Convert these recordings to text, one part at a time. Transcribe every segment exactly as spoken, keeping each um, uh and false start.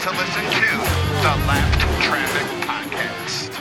to listen to the Lap Traffic Podcast.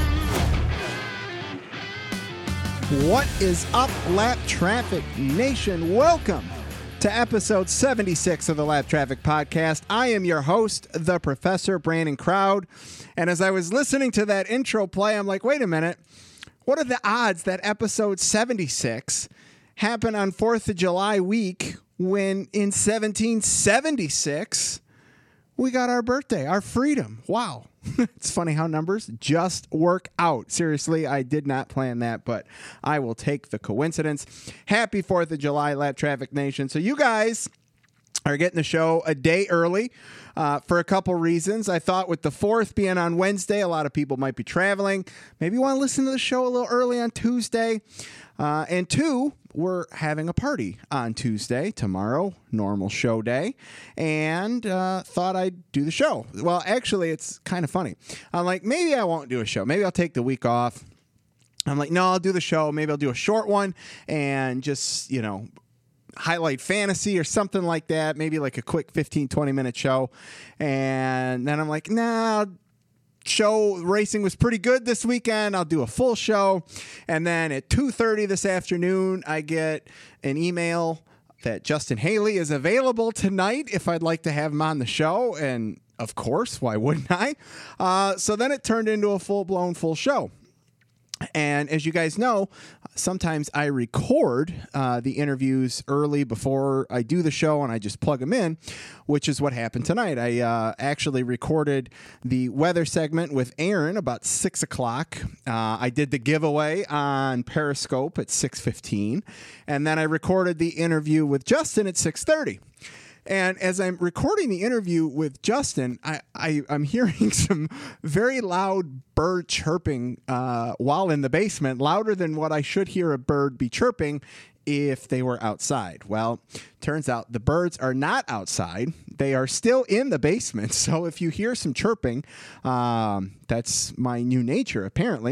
What is up, Lap Traffic Nation? Welcome to episode seventy-six of the Lap Traffic Podcast. I am your host, the Professor Brandon Crowd. And as I was listening to that intro play, I'm like, wait a minute. What are the odds that episode seventy-six happened on fourth of July week when in seventeen seventy-six we got our birthday, our freedom? Wow. It's funny how numbers just work out. Seriously, I did not plan that, but I will take the coincidence. Happy fourth of July, Lap Traffic Nation. So you guys are getting the show a day early uh, for a couple reasons. I thought with the fourth being on Wednesday, a lot of people might be traveling. Maybe you want to listen to the show a little early on Tuesday. Uh, and two, we're having a party on Tuesday, tomorrow, normal show day, and uh, thought I'd do the show. Well, actually, it's kind of funny. I'm like, maybe I won't do a show. Maybe I'll take the week off. I'm like, no, I'll do the show. Maybe I'll do a short one and just, you know, highlight fantasy or something like that. Maybe like a quick fifteen, twenty minute show. And then I'm like, nah, show racing was pretty good this weekend. I'll do a full show. And then at two thirty this afternoon, I get an email that Justin Haley is available tonight if I'd like to have him on the show. And of course, why wouldn't I? Uh, so then it turned into a full-blown full show. And as you guys know, sometimes I record uh, the interviews early before I do the show, and I just plug them in, which is what happened tonight. I uh, actually recorded the weather segment with Aaron about six o'clock. Uh, I did the giveaway on Periscope at six fifteen, and then I recorded the interview with Justin at six thirty. And as I'm recording the interview with Justin, I, I, I'm hearing some very loud bird chirping uh, while in the basement, louder than what I should hear a bird be chirping if they were outside. Well, turns out the birds are not outside. They are still in the basement. So if you hear some chirping, um, that's my new nature, apparently.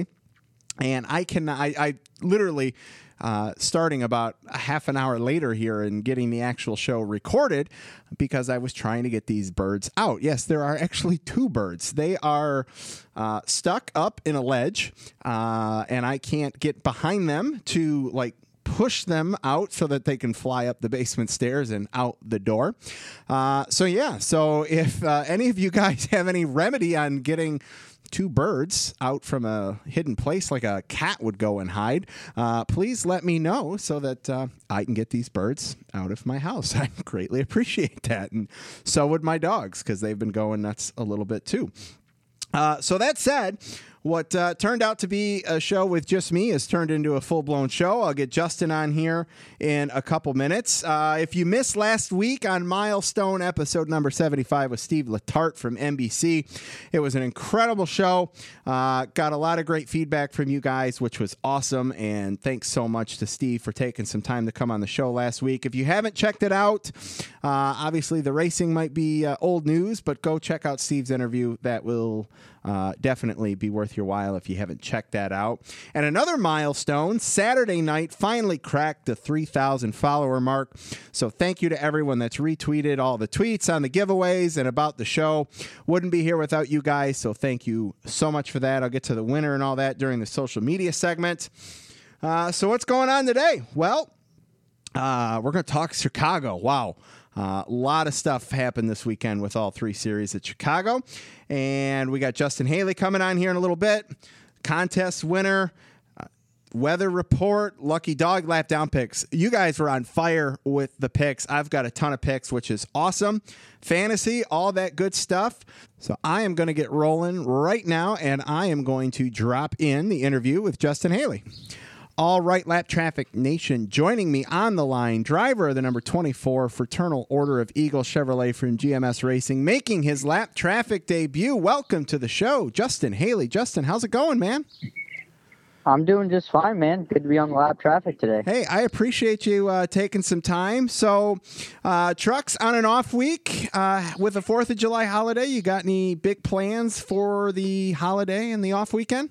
And I can, I, I literally... Uh, starting about a half an hour later here and getting the actual show recorded because I was trying to get these birds out. Yes, there are actually two birds. They are uh, stuck up in a ledge, uh, and I can't get behind them to like push them out so that they can fly up the basement stairs and out the door. Uh, so yeah, so if uh, any of you guys have any remedy on getting two birds out from a hidden place like a cat would go and hide, uh, please let me know so that uh, I can get these birds out of my house. I greatly appreciate that. And so would my dogs because they've been going nuts a little bit too. Uh, so that said, what uh, turned out to be a show with just me has turned into a full-blown show. I'll get Justin on here in a couple minutes. Uh, if you missed last week on Milestone episode number seventy-five with Steve Letarte from N B C, it was an incredible show. Uh, got a lot of great feedback from you guys, which was awesome. And thanks so much to Steve for taking some time to come on the show last week. If you haven't checked it out, uh, obviously the racing might be uh, old news, but go check out Steve's interview. That will uh, definitely be worth your while if you haven't checked that out. And another milestone, Saturday night, finally cracked the three thousand follower mark. So thank you to everyone that's retweeted all the tweets on the giveaways and about the show. Wouldn't be here without you guys, so thank you so much for that. I'll get to the winner and all that during the social media segment. Uh, so what's going on today? Well, uh, we're going to talk Chicago. Wow. A uh, lot of stuff happened this weekend with all three series at Chicago. And we got Justin Haley coming on here in a little bit. Contest winner, uh, weather report, lucky dog, lap down picks. You guys were on fire with the picks. I've got a ton of picks, which is awesome. Fantasy, all that good stuff. So I am going to get rolling right now, and I am going to drop in the interview with Justin Haley. All right, Lap Traffic Nation, joining me on the line, driver of the number twenty-four Fraternal Order of Eagle Chevrolet from G M S Racing, making his Lap Traffic debut. Welcome to the show, Justin Haley. Justin, how's it going, man? I'm doing just fine, man. Good to be on the Lap Traffic today. Hey, I appreciate you uh, taking some time. So, uh, trucks on an off week uh, with the fourth of July holiday. You got any big plans for the holiday and the off weekend?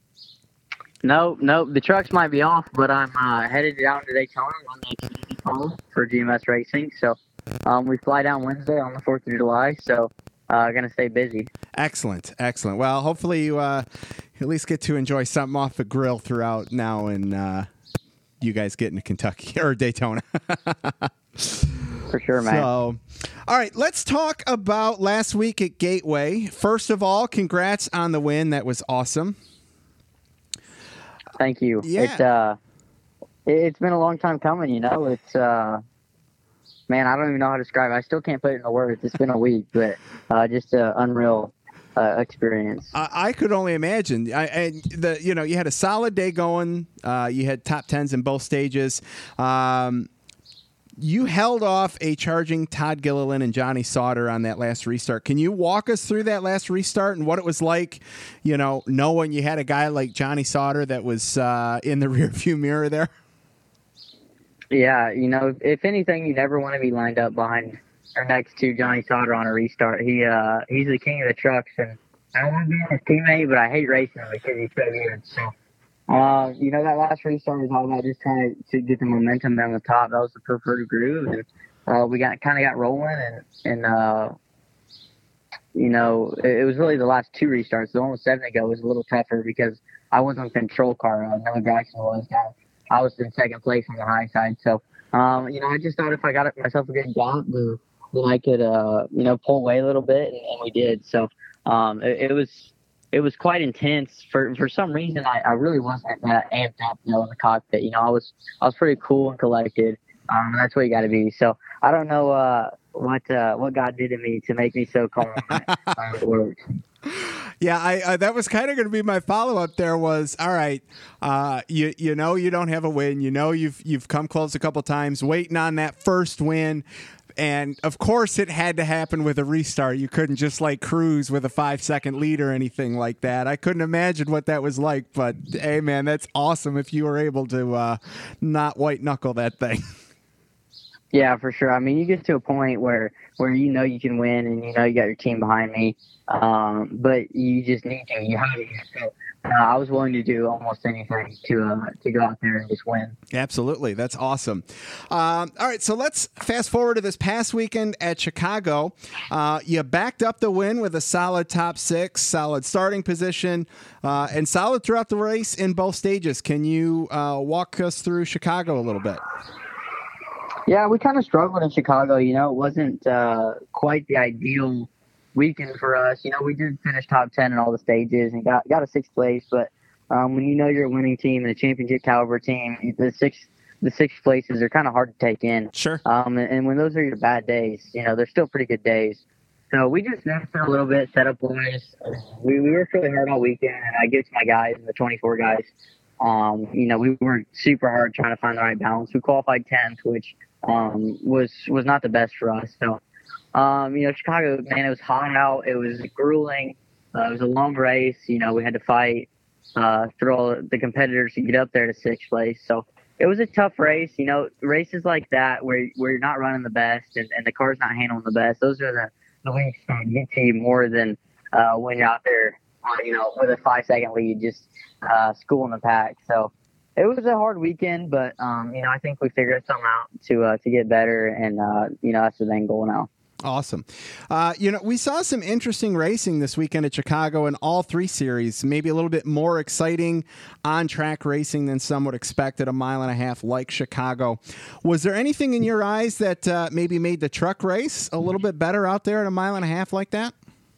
No, no, the trucks might be off, but I'm uh, headed down to Daytona on the Xfinity call for G M S Racing. So um, we fly down Wednesday on the fourth of July. So uh, going to stay busy. Excellent, excellent. Well, hopefully you uh, at least get to enjoy something off the grill throughout now, and uh, you guys get into Kentucky or Daytona. For sure, man. So, all right, let's talk about last week at Gateway. First of all, congrats on the win. That was awesome. Thank you. Yeah. It's uh, it's been a long time coming. You know, it's uh, man, I don't even know how to describe it. I still can't put it into words. It's been a week, but uh, just an unreal uh, experience. I, I could only imagine. I, and the you know you had a solid day going. Uh, you had top tens in both stages. Um, You held off a charging Todd Gilliland and Johnny Sauter on that last restart. Can you walk us through that last restart and what it was like, you know, knowing you had a guy like Johnny Sauter that was uh, in the rearview mirror there? Yeah, you know, if anything, you never want to be lined up behind or next to Johnny Sauter on a restart. He uh, he's the king of the trucks, and I want to be his teammate, but I hate racing him because he's so good. So. Uh, you know, that last restart was all about just trying to, to get the momentum down the top. That was the preferred groove. And, uh, we got kind of got rolling, and, and uh, you know, it, it was really the last two restarts. The one with seven ago was a little tougher because I was on control car. Uh, Noah Jackson was. I, I was in second place on the high side. So, um, you know, I just thought if I got myself a good gap, then, then I could, uh, you know, pull away a little bit, and, and we did. So um, it, it was – It was quite intense. For for some reason, I, I really wasn't that amped up, you know, in the cockpit. You know, I was I was pretty cool and collected. Um, that's what you got to be. So I don't know uh, what uh, what God did to me to make me so calm. uh, it worked. Yeah, I uh, that was kind of going to be my follow up. There was all right. Uh, you you know you don't have a win. You know you've you've come close a couple times, waiting on that first win. And, of course, it had to happen with a restart. You couldn't just, like, cruise with a five-second lead or anything like that. I couldn't imagine what that was like. But, hey, man, that's awesome if you were able to uh, not white-knuckle that thing. Yeah, for sure. I mean, you get to a point where, where you know you can win and you know you got your team behind me, um, but you just need to. You have to. So, uh, I was willing to do almost anything to uh, to go out there and just win. Absolutely. That's awesome. Um, all right, so let's fast forward to this past weekend at Chicago. Uh, you backed up the win with a solid top six, solid starting position, uh, and solid throughout the race in both stages. Can you uh, walk us through Chicago a little bit? Yeah, we kind of struggled in Chicago. You know, it wasn't uh, quite the ideal weekend for us. You know, we did finish top ten in all the stages and got got a sixth place. But um, when you know you're a winning team and a championship caliber team, the six the six places are kind of hard to take in. Sure. Um, and, and when those are your bad days, you know, they're still pretty good days. So we just messed a little bit, setup wise. We, we worked really hard all weekend, and I give it to my guys and the twenty-four guys. Um, you know, we worked super hard trying to find the right balance. We qualified tenth, which um, was was not the best for us. So, um, you know, Chicago, man, it was hot out. It was grueling. Uh, it was a long race. You know, we had to fight uh, through all the competitors to get up there to sixth place. So it was a tough race. You know, races like that where where you're not running the best and, and the car's not handling the best, those are the, the weeks that get to you more than uh, when you're out there, uh, you know, with a five-second lead, just uh, schooling the pack. So it was a hard weekend, but, um, you know, I think we figured something out to uh, to get better, and, uh, you know, that's the main goal now. Awesome. Uh, you know, we saw some interesting racing this weekend at Chicago in all three series, maybe a little bit more exciting on-track racing than some would expect at a mile and a half like Chicago. Was there anything in your eyes that uh, maybe made the truck race a little bit better out there at a mile and a half like that?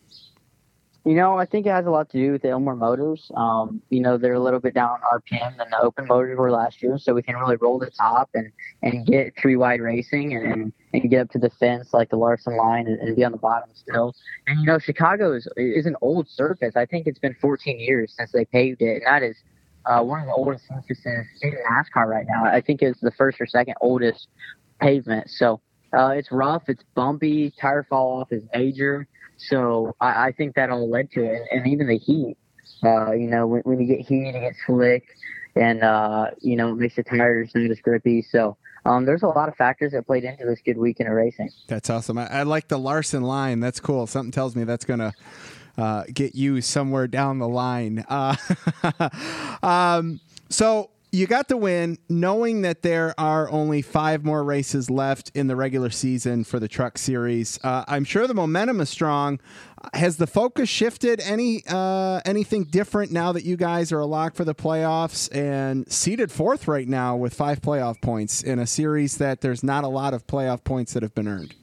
You know, I think it has a lot to do with the Ilmor motors. Um, you know, they're a little bit down on R P M than the open motors were last year, so we can really roll the top and, and get three-wide racing and, and, and get up to the fence like the Larson line and, and be on the bottom still. And, you know, Chicago is, is an old surface. I think it's been fourteen years since they paved it, and that is uh, one of the oldest surfaces in NASCAR right now. I think it's the first or second oldest pavement. So uh, it's rough, it's bumpy, tire fall off is major. So I, I think that all led to it, and, and even the heat. Uh, you know, when, when you get heat, it gets slick, and uh, you know, it makes the tires not as grippy. So um, there's a lot of factors that played into this good weekend of racing. That's awesome. I, I like the Larson line. That's cool. Something tells me that's gonna uh, get you somewhere down the line. Uh, um, so. you got the win, knowing that there are only five more races left in the regular season for the Truck Series. Uh, I'm sure the momentum is strong. Has the focus shifted? Any uh, anything different now that you guys are a lock for the playoffs and seated fourth right now with five playoff points in a series that there's not a lot of playoff points that have been earned?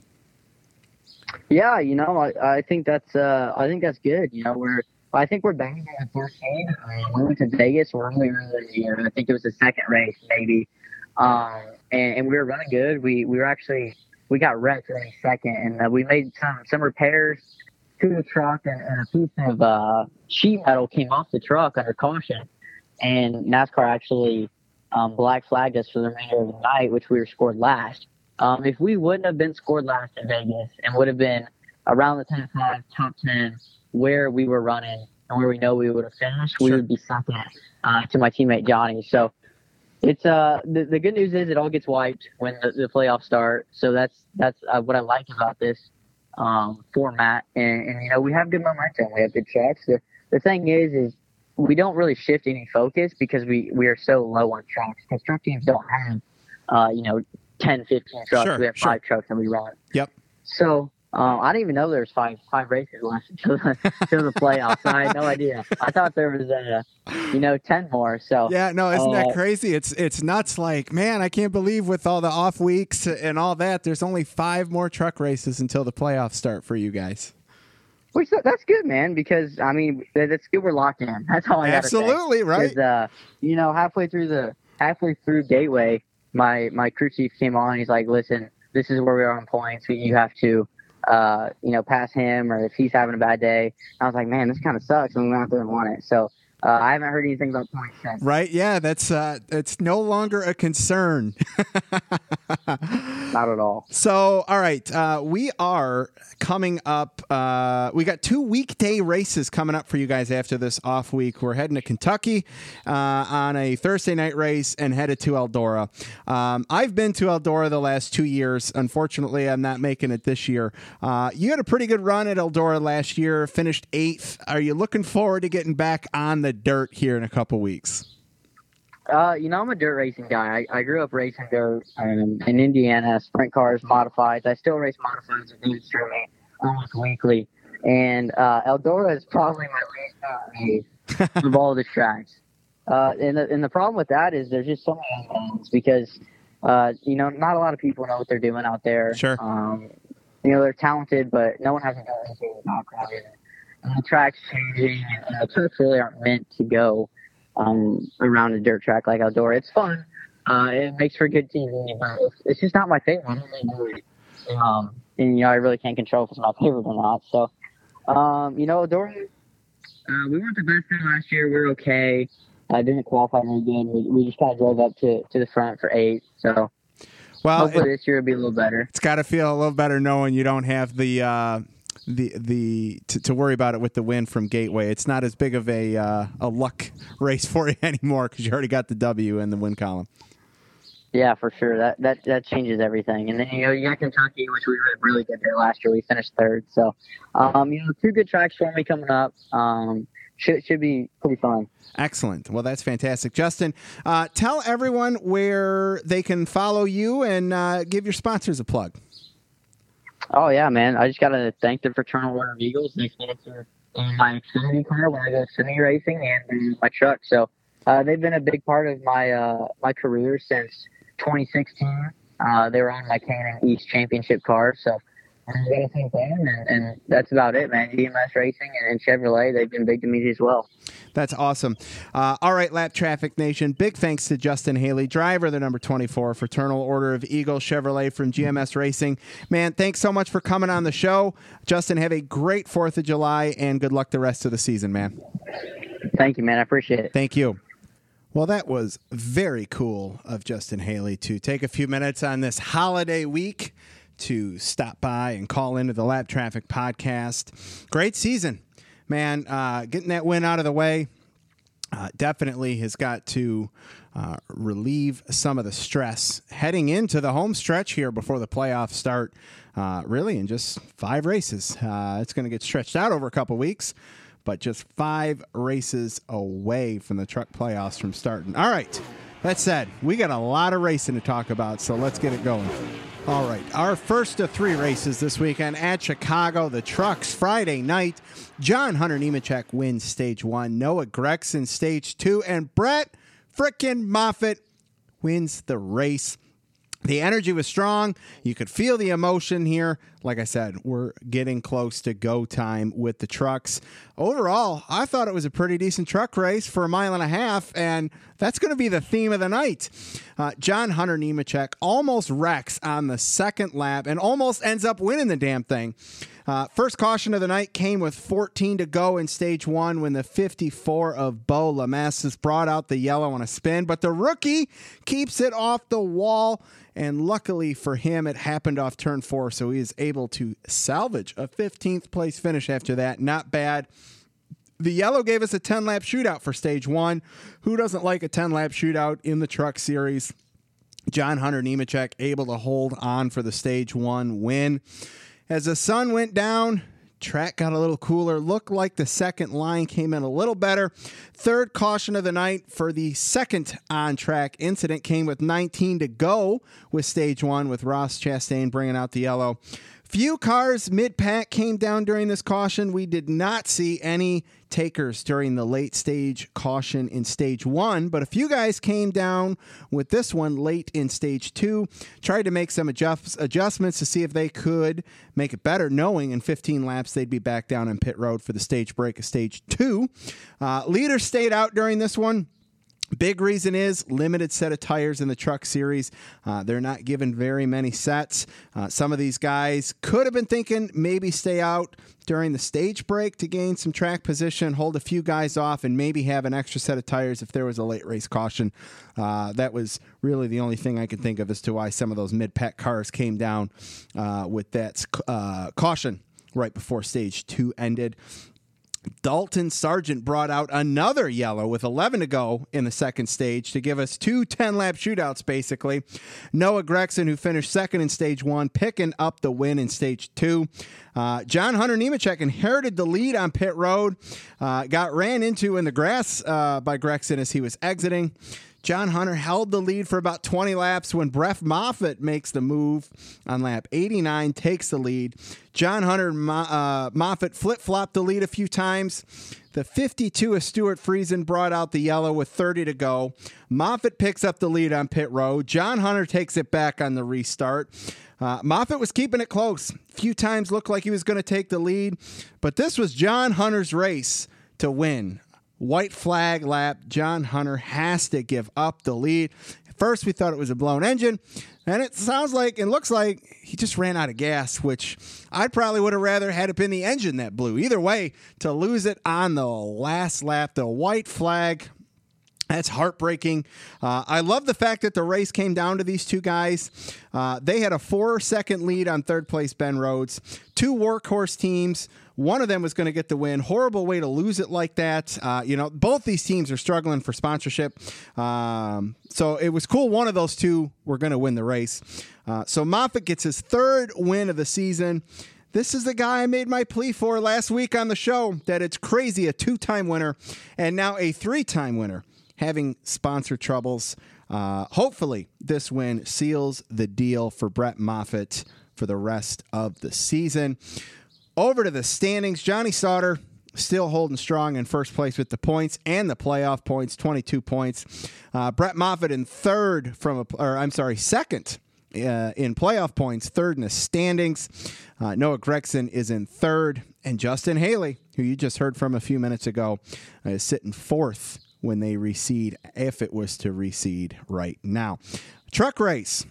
Yeah, you know, I, I think that's uh, I think that's good. You know, we're I think we're banging on the first seed. Um, we went to Vegas earlier in the year. I think it was the second race, maybe, um, and, and we were running good. We we were actually we got wrecked in a second, and uh, we made some some repairs to the truck, and, and a piece of uh, sheet metal came off the truck under caution, and NASCAR actually um, black flagged us for the remainder of the night, which we were scored last. Um, if we wouldn't have been scored last in Vegas and would have been around the top five, top ten, where we were running and where we know we would have finished, we Sure. would be second uh, to my teammate Johnny. So it's uh the, the good news is it all gets wiped when the, the playoffs start. So that's that's uh, what I like about this um, format. And, and you know we have good momentum. We have good trucks. The, the thing is, is we don't really shift any focus because we, we are so low on trucks. Because truck teams don't have uh, you know. ten, fifteen trucks. Sure, we have sure. five trucks and we run. Yep. So uh, I didn't even know there was five five races left until the, until the playoffs. I had no idea. I thought there was, uh, you know, ten more. So Yeah, no, isn't that uh, crazy? It's it's nuts. Like, man, I can't believe with all the off weeks and all that, there's only five more truck races until the playoffs start for you guys. Which that's good, man. Because I mean, that's good. We're locked in. That's all I got to say. Absolutely, right? 'Cause, Uh, you know, halfway through the halfway through Gateway, my my crew chief came on. He's like, "Listen, this is where we are on points. You have to, uh, you know, pass him, or if he's having a bad day." I was like, "Man, this kind of sucks." And we went out there and won it. So uh, I haven't heard anything about points since. Right? Yeah, that's uh, it's no longer a concern. Not at all. So, all right, uh, we are coming up. Uh, we got two weekday races coming up for you guys after this off week. We're heading to Kentucky uh, on a Thursday night race and headed to Eldora. Um, I've been to Eldora the last two years. Unfortunately, I'm not making it this year. Uh, you had a pretty good run at Eldora last year, finished eighth. Are you looking forward to getting back on the dirt here in a couple weeks? Uh, you know, I'm a dirt racing guy. I, I grew up racing dirt um, in Indiana, sprint cars, modifieds. I still race modifieds at David Sterling almost weekly. And uh, Eldora is probably my least favorite race of all the tracks. Uh, and, the, and the problem with that is there's just so many unknowns because, uh, you know, not a lot of people know what they're doing out there. Sure. Um, you know, they're talented, but no one has a good racing background. And the track's changing, and the tracks really aren't meant to go um, around a dirt track like Eldora. It's fun. Uh, it makes for good T V, but it's, it's just not my thing. I don't really do it. Um, and, you know, I really can't control if it's my favorite or not. So, um, you know, Eldora, uh, we weren't the best there last year. We were okay. I didn't qualify very good. We, we just kind of drove up to, to the front for eight. So, well, hopefully it, this year will be a little better. It's got to feel a little better knowing you don't have the uh, the the to, to worry about it with the win from Gateway. It's not as big of a uh, a luck race for you anymore because you already got the W in the win column. Yeah, for sure. That that that changes everything. And then you know you got Kentucky, which we were really good there last year. We finished third. So, um, you know, two good tracks for me coming up. Um, should should be pretty fun. Excellent. Well, that's fantastic, Justin. Uh, tell everyone where they can follow you and uh, give your sponsors a plug. Oh yeah, man. I just gotta thank the Fraternal Order of Eagles. They sponsor my Xfinity car when I go Xfinity racing and my truck. So uh, they've been a big part of my uh, my career since twenty sixteen. Uh, they were on my K and M East Championship car. So I gotta thank them, and, and that's about it, man. G M S Racing and, and Chevrolet, they've been big to me as well. That's awesome. Uh, all right, Lap Traffic Nation, big thanks to Justin Haley, driver, the number twenty-four, Fraternal Order of Eagles Chevrolet from G M S Racing. Man, thanks so much for coming on the show. Justin, have a great fourth of July, and good luck the rest of the season, man. Thank you, man. I appreciate it. Thank you. Well, that was very cool of Justin Haley to take a few minutes on this holiday week to stop by and call into the Lap Traffic podcast. Great season, man. Uh, getting that win out of the way uh, definitely has got to uh, relieve some of the stress heading into the home stretch here before the playoffs start. Uh, really, in just five races. Uh, it's going to get stretched out over a couple weeks, but just five races away from the truck playoffs from starting. All right. That said, we got a lot of racing to talk about, so let's get it going. All right, our first of three races this weekend at Chicago, the trucks, Friday night. John Hunter Nemechek wins stage one, Noah Gragson stage two, and Brett frickin' Moffitt wins the race. The energy was strong. You could feel the emotion here. Like I said, we're getting close to go time with the trucks. Overall, I thought it was a pretty decent truck race for a mile and a half, and that's going to be the theme of the night. Uh, John Hunter Nemechek almost wrecks on the second lap and almost ends up winning the damn thing. Uh, first caution of the night came with fourteen to go in stage one when the fifty-four of Beau Lemessis brought out the yellow on a spin, but the rookie keeps it off the wall, and luckily for him, it happened off turn four, so he is able to salvage a fifteenth place finish after that. Not bad. The yellow gave us a ten-lap shootout for stage one. Who doesn't like a ten-lap shootout in the truck series? John Hunter Nemechek able to hold on for the stage one win. As the sun went down, track got a little cooler. Looked like the second line came in a little better. Third caution of the night for the second on-track incident came with nineteen to go with stage one, with Ross Chastain bringing out the yellow. Few cars mid-pack came down during this caution. We did not see any takers during the late stage caution in stage one, but a few guys came down with this one late in stage two, tried to make some adjust, adjustments to see if they could make it better, knowing in fifteen laps they'd be back down on pit road for the stage break of stage two. Uh, leaders stayed out during this one. Big reason is limited set of tires in the truck series. Uh, they're not given very many sets. Uh, some of these guys could have been thinking maybe stay out during the stage break to gain some track position, hold a few guys off, and maybe have an extra set of tires if there was a late race caution. Uh, that was really the only thing I could think of as to why some of those mid-pack cars came down uh, with that uh, caution right before stage two ended. Dalton Sargent brought out another yellow with eleven to go in the second stage to give us two ten-lap shootouts, basically. Noah Gragson, who finished second in stage one, picking up the win in stage two. Uh, John Hunter Nemechek inherited the lead on pit road, uh, got ran into in the grass uh, by Gragson as he was exiting. John Hunter held the lead for about twenty laps when Brett Moffitt makes the move on lap eighty-nine, takes the lead. John Hunter Mo- uh, Moffitt flip-flopped the lead a few times. The fifty-two of Stuart Friesen brought out the yellow with thirty to go. Moffitt picks up the lead on pit road. John Hunter takes it back on the restart. Uh, Moffitt was keeping it close. A few times looked like he was going to take the lead, but this was John Hunter's race to win. White flag lap. John Hunter has to give up the lead. At first, we thought it was a blown engine, and it sounds like and looks like he just ran out of gas, which I probably would have rather had it been the engine that blew. Either way, to lose it on the last lap, the white flag, that's heartbreaking. Uh, I love the fact that the race came down to these two guys. Uh, they had a four-second lead on third place Ben Rhodes. Two workhorse teams. One of them was going to get the win. Horrible way to lose it like that. Uh, you know, both these teams are struggling for sponsorship. Um, so it was cool. One of those two were going to win the race. Uh, so Moffitt gets his third win of the season. This is the guy I made my plea for last week on the show, that it's crazy, a two-time winner and now a three-time winner having sponsor troubles. Uh, hopefully this win seals the deal for Brett Moffitt for the rest of the season. Over to the standings, Johnny Sauter still holding strong in first place with the points and the playoff points, twenty-two points. Uh, Brett Moffitt in third from, a, or I'm sorry, second uh, in playoff points, third in the standings. Uh, Noah Gragson is in third, and Justin Haley, who you just heard from a few minutes ago, uh, is sitting fourth when they reseed, if it was to reseed right now. Truck race.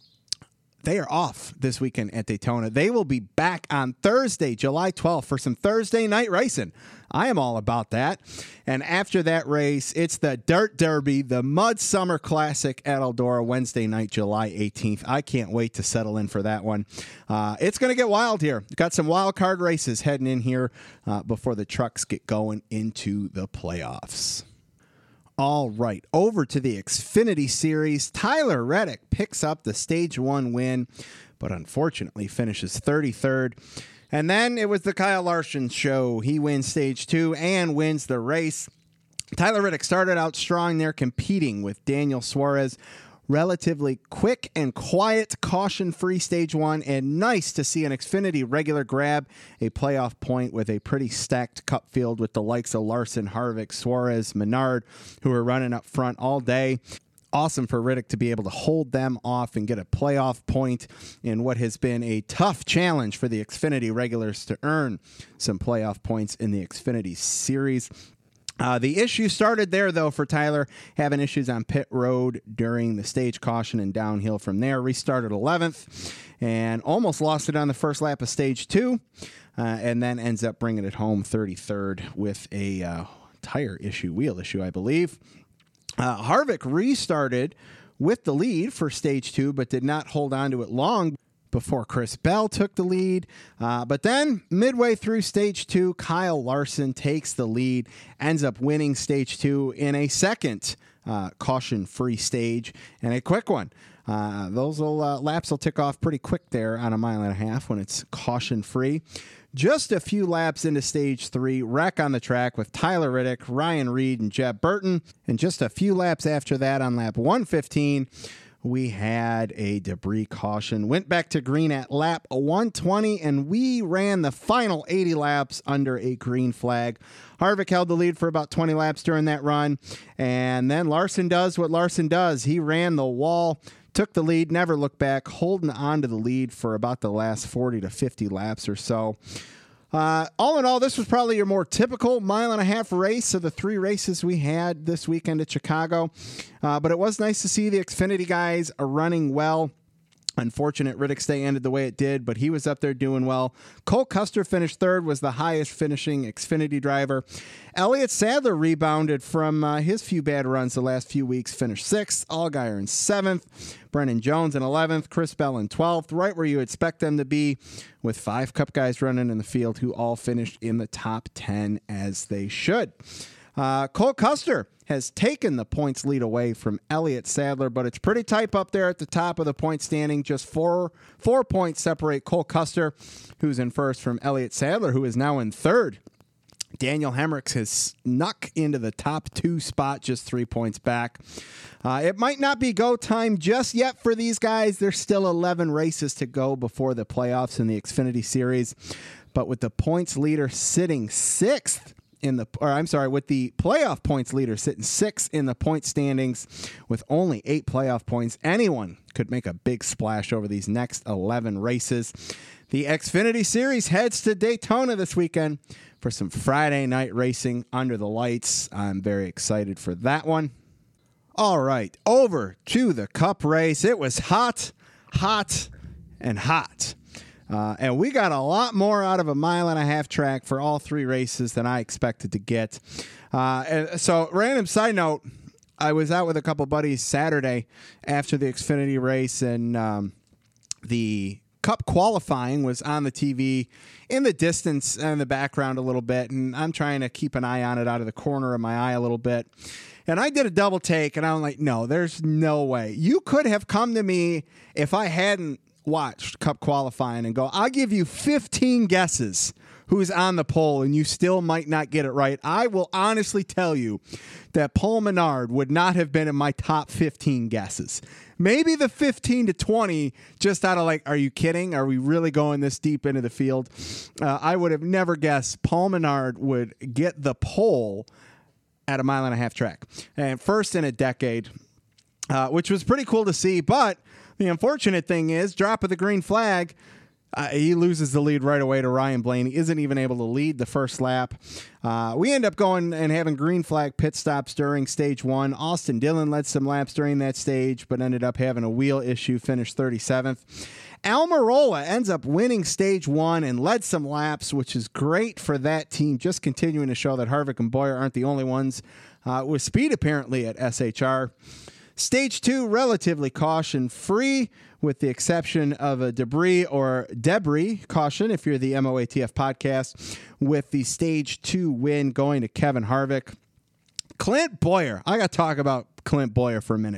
They are off this weekend at Daytona. They will be back on Thursday, July twelfth, for some Thursday night racing. I am all about that. And after that race, it's the Dirt Derby, the Mud Summer Classic at Eldora, Wednesday night, July eighteenth. I can't wait to settle in for that one. Uh, it's going to get wild here. Got some wild card races heading in here uh, before the trucks get going into the playoffs. All right, over to the Xfinity Series. Tyler Reddick picks up the stage one win, but unfortunately finishes thirty-third. And then it was the Kyle Larson show. He wins stage two and wins the race. Tyler Reddick started out strong there, competing with Daniel Suarez. Relatively quick and quiet, caution-free stage one, and nice to see an Xfinity regular grab a playoff point with a pretty stacked cup field with the likes of Larson, Harvick, Suarez, Menard, who are running up front all day. Awesome for Reddick to be able to hold them off and get a playoff point in what has been a tough challenge for the Xfinity regulars to earn some playoff points in the Xfinity Series. Uh, the issue started there, though, for Tyler, having issues on pit road during the stage caution and downhill from there. Restarted eleventh and almost lost it on the first lap of stage two, uh, and then ends up bringing it home thirty-third with a uh, tire issue, wheel issue, I believe. Uh, Harvick restarted with the lead for stage two, but did not hold on to it long before Chris Bell took the lead. Uh, but then midway through stage two, Kyle Larson takes the lead, ends up winning stage two in a second uh, caution-free stage, and a quick one. Uh, those will, uh, laps will tick off pretty quick there on a mile and a half when it's caution-free. Just a few laps into stage three, wreck on the track with Tyler Reddick, Ryan Reed, and Jeb Burton. And just a few laps after that on lap one fifteen, we had a debris caution. Went back to green at lap one twenty, and we ran the final eighty laps under a green flag. Harvick held the lead for about twenty laps during that run, and then Larson does what Larson does. He ran the wall, took the lead, never looked back, holding on to the lead for about the last forty to fifty laps or so. Uh, all in all, this was probably your more typical mile and a half race of the three races we had this weekend at Chicago. Uh, but it was nice to see the Xfinity guys are running well. Unfortunate Riddick's Day ended the way it did, but he was up there doing well. Cole Custer finished third, was the highest finishing Xfinity driver. Elliott Sadler rebounded from uh, his few bad runs the last few weeks, finished sixth. Allgaier in seventh. Brennan Jones in eleventh. Chris Bell in twelfth, right where you expect them to be, with five Cup guys running in the field who all finished in the top ten as they should. Uh, Cole Custer has taken the points lead away from Elliott Sadler, but it's pretty tight up there at the top of the point standing. Just four four points separate Cole Custer, who's in first, from Elliott Sadler, who is now in third. Daniel Hemricks has snuck into the top two spot, just three points back. Uh, it might not be go time just yet for these guys. There's still eleven races to go before the playoffs in the Xfinity Series. But with the points leader sitting sixth in the, or I'm sorry, with the playoff points leader sitting sixth in the point standings with only eight playoff points, anyone could make a big splash over these next eleven races. The Xfinity Series heads to Daytona this weekend for some Friday night racing under the lights. I'm very excited for that one. All right, over to the Cup race. It was hot, hot, and hot. Uh, and we got a lot more out of a mile and a half track for all three races than I expected to get. Uh, and so, random side note, I was out with a couple buddies Saturday after the Xfinity race, and um, the Cup qualifying was on the T V in the distance and in the background a little bit, and I'm trying to keep an eye on it out of the corner of my eye a little bit. And I did a double take, and I'm like, no, there's no way. You could have come to me if I hadn't watched Cup qualifying and go, I'll give you fifteen guesses who's on the pole, and you still might not get it right. I will honestly tell you that Paul Menard would not have been in my top fifteen guesses. Maybe the fifteen to twenty, just out of like, are you kidding? Are we really going this deep into the field? Uh, I would have never guessed Paul Menard would get the pole at a mile and a half track. And first in a decade, uh, which was pretty cool to see. But the unfortunate thing is, drop of the green flag, Uh, he loses the lead right away to Ryan Blaney. Isn't even able to lead the first lap. Uh, we end up going and having green flag pit stops during stage one. Austin Dillon led some laps during that stage, but ended up having a wheel issue, finished thirty-seventh. Almirola ends up winning stage one and led some laps, which is great for that team, just continuing to show that Harvick and Boyer aren't the only ones uh, with speed, apparently, at S H R. Stage two, relatively caution-free, with the exception of a debris or debris caution, if you're the M O A T F podcast, with the stage two win going to Kevin Harvick. Clint Bowyer. I got to talk about Clint Bowyer for a minute.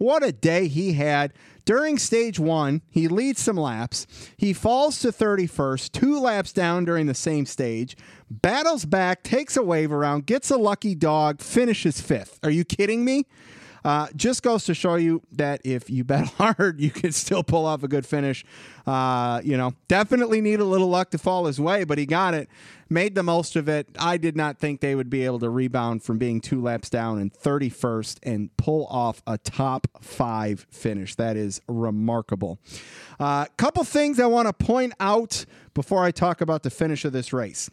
What a day he had. During stage one, he leads some laps. He falls to thirty-first, two laps down during the same stage, battles back, takes a wave around, gets a lucky dog, finishes fifth. Are you kidding me? Uh, just goes to show you that if you bet hard, you can still pull off a good finish. Uh, you know, definitely need a little luck to fall his way, but he got it, made the most of it. I did not think they would be able to rebound from being two laps down in thirty-first and pull off a top five finish. That is remarkable. A uh, couple things I want to point out before I talk about the finish of this race.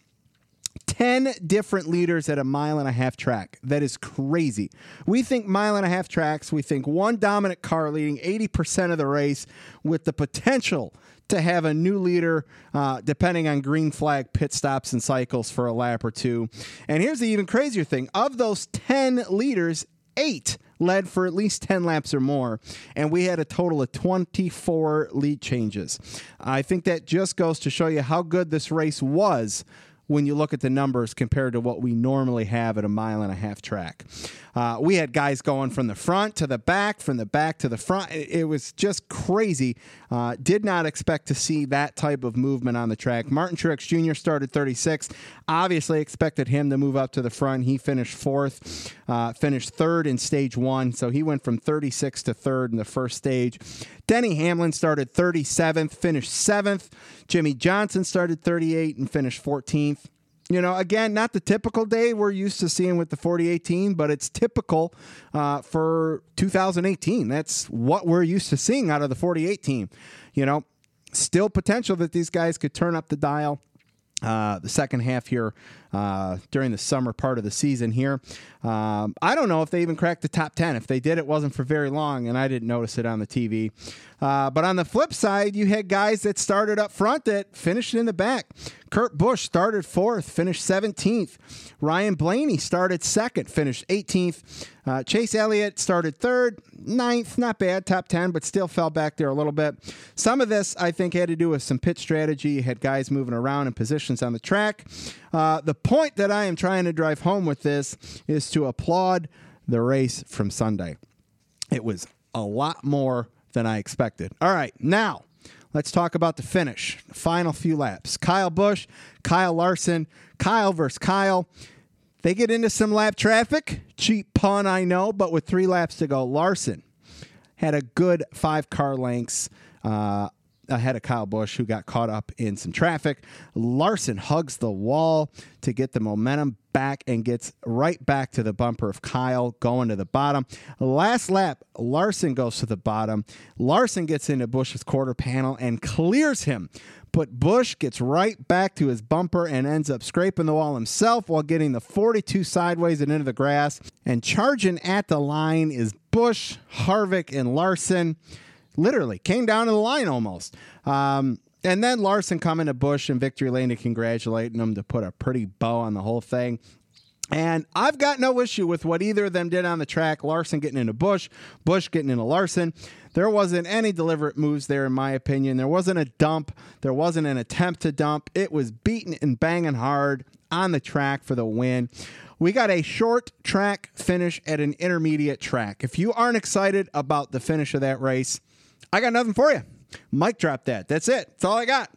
ten different leaders at a mile and a half track. That is crazy. We think mile and a half tracks. We think one dominant car leading eighty percent of the race with the potential to have a new leader uh, depending on green flag pit stops and cycles for a lap or two. And here's the even crazier thing. Of those ten leaders, eight led for at least ten laps or more, and we had a total of twenty-four lead changes. I think that just goes to show you how good this race was when you look at the numbers compared to what we normally have at a mile and a half track. Uh, we had guys going from the front to the back, from the back to the front. It, it was just crazy. Uh, did not expect to see that type of movement on the track. Martin Truex Junior started thirty-sixth. Obviously expected him to move up to the front. He finished fourth, uh, finished third in stage one. So he went from thirty-sixth to third in the first stage. Denny Hamlin started thirty-seventh, finished seventh. Jimmy Johnson started thirty-eighth and finished fourteenth. You know, again, not the typical day we're used to seeing with the forty eighteen, but it's typical uh, for two thousand eighteen. That's what we're used to seeing out of the forty eighteen. You know, still potential that these guys could turn up the dial. Uh, the second half here uh, during the summer part of the season here. Um, I don't know if they even cracked the top ten. If they did, it wasn't for very long, and I didn't notice it on the T V. Uh, but on the flip side, you had guys that started up front that finished in the back. Kurt Busch started fourth, finished seventeenth. Ryan Blaney started second, finished eighteenth. Uh, Chase Elliott started third, ninth, not bad, top ten, but still fell back there a little bit. Some of this, I think, had to do with some pit strategy. You had guys moving around in positions on the track. Uh, the point that I am trying to drive home with this is to applaud the race from Sunday. It was a lot more than I expected. All right, now let's talk about the finish. Final few laps. Kyle Busch, Kyle Larson, Kyle versus Kyle. They get into some lap traffic. Cheap pun, I know, but with three laps to go, Larson had a good five car lengths uh, ahead of Kyle Busch, who got caught up in some traffic. Larson hugs the wall to get the momentum back and gets right back to the bumper of Kyle, going to the bottom. Last lap, Larson goes to the bottom. Larson gets into Busch's quarter panel and clears him. But Busch gets right back to his bumper and ends up scraping the wall himself while getting the forty-two sideways and into the grass. And charging at the line is Busch, Harvick, and Larson. Literally came down to the line almost. Um, and then Larson coming to Busch and victory lane to congratulating him to put a pretty bow on the whole thing. And I've got no issue with what either of them did on the track. Larson getting into Busch, Busch getting into Larson. There wasn't any deliberate moves there, in my opinion. There wasn't a dump. There wasn't an attempt to dump. It was beating and banging hard on the track for the win. We got a short track finish at an intermediate track. If you aren't excited about the finish of that race, I got nothing for you. Mic drop that. That's it. That's all I got.